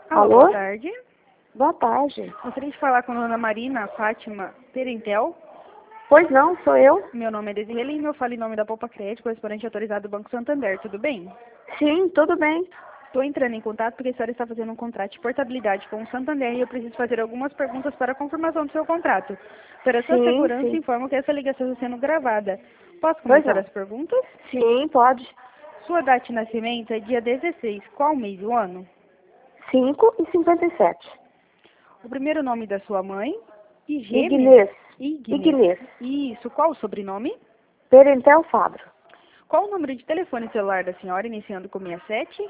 Alô, Alô? boa tarde. Boa tarde. Gostaria de falar com a dona Marina Fátima Perentel. Pois não, sou eu? Meu nome é Desirê Lima, eu falo em nome da Poupa Crédito, correspondente autorizado do Banco Santander, tudo bem? Sim, tudo bem. Estou entrando em contato porque a senhora está fazendo um contrato de portabilidade com o Santander e eu preciso fazer algumas perguntas para a confirmação do seu contrato. Para a sua Sim, segurança, sim. informo que essa ligação está sendo gravada. Posso Pois começar não. as perguntas? Sim, pode. Sua data de nascimento é dia 16, qual mês e o ano? 5:57. O primeiro nome da sua mãe? Ignês. Ignes. Ignês. Isso, qual o sobrenome? Perentel Fabro. Qual o número de telefone celular da senhora, iniciando com 67?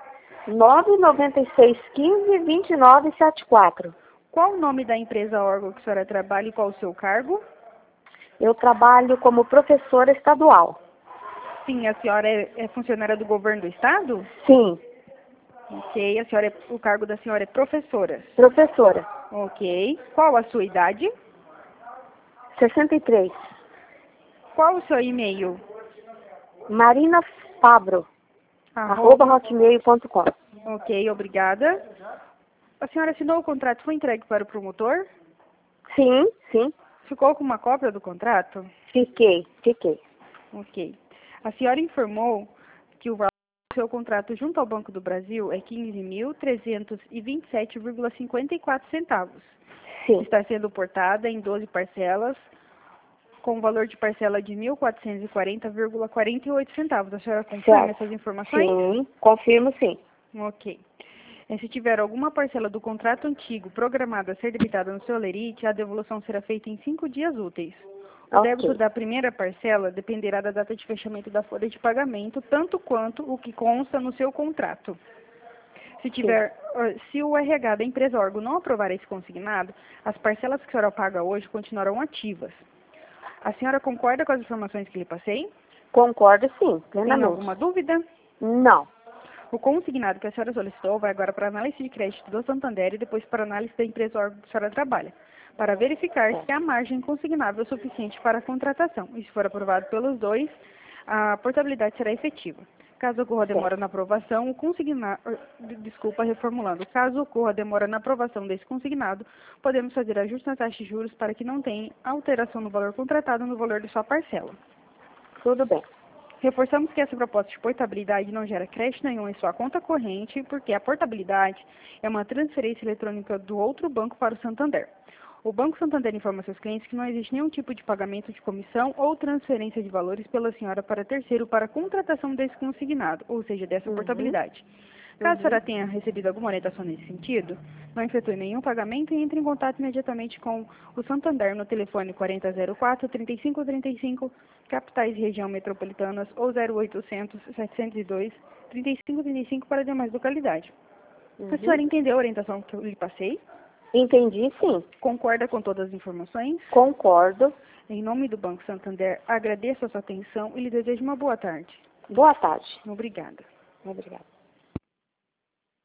99615-2974. Qual o nome da empresa órgão que a senhora trabalha e qual o seu cargo? Eu trabalho como professora estadual. Sim, a senhora é funcionária do governo do estado? Sim, Ok, o cargo da senhora é professora. professora. Ok. Qual a sua idade? 63. Qual o seu e-mail? Marina Fabro. Arroba. @hotmail.com. Ok, obrigada. A senhora assinou o contrato, foi entregue para o promotor? Sim, sim. Ficou com uma cópia do contrato? Fiquei. Ok. A senhora informou que o valor do seu contrato junto ao Banco do Brasil é 15.327,54 centavos. Sim, Está sendo portada em 12 parcelas, com valor de parcela de 1.440,48 centavos. A senhora confirma certo. essas informações? Sim, confirmo sim. Ok. Se tiver alguma parcela do contrato antigo programada a ser debitada no seu lerite, a devolução será feita em 5 dias úteis. O débito Ok. da primeira parcela dependerá da data de fechamento da folha de pagamento, tanto quanto o que consta no seu contrato. Sim. Se o RH da empresa órgão não aprovar esse consignado, as parcelas que a senhora paga hoje continuarão ativas. A senhora concorda com as informações que lhe passei? Concordo sim, Tem plenamente. alguma dúvida? Não. O consignado que a senhora solicitou vai agora para a análise de crédito do Santander e depois para a análise da empresa órgão que a senhora trabalha, para verificar se a margem consignável é suficiente para a contratação. E se for aprovado pelos dois, a portabilidade será efetiva. Caso ocorra demora Certo. na aprovação, caso ocorra demora na aprovação desse consignado, podemos fazer ajuste na taxa de juros para que não tenha alteração no valor contratado no valor de sua parcela. Tudo bem. Reforçamos que essa proposta de portabilidade não gera crédito nenhum em sua conta corrente, porque a portabilidade é uma transferência eletrônica do outro banco para o Santander. O Banco Santander informa seus clientes que não existe nenhum tipo de pagamento de comissão ou transferência de valores pela senhora para terceiro para a contratação desse consignado, ou seja, dessa portabilidade. Caso a senhora tenha recebido alguma orientação nesse sentido, não efetue nenhum pagamento e entre em contato imediatamente com o Santander no telefone 4004-3535, capitais e região metropolitanas, ou 0800-702-3535 para demais localidades. A senhora entendeu a orientação que eu lhe passei? Entendi sim. Concorda com todas as informações? Concordo. Em nome do Banco Santander, agradeço a sua atenção e lhe desejo uma boa tarde. Boa tarde. Obrigada. Obrigada.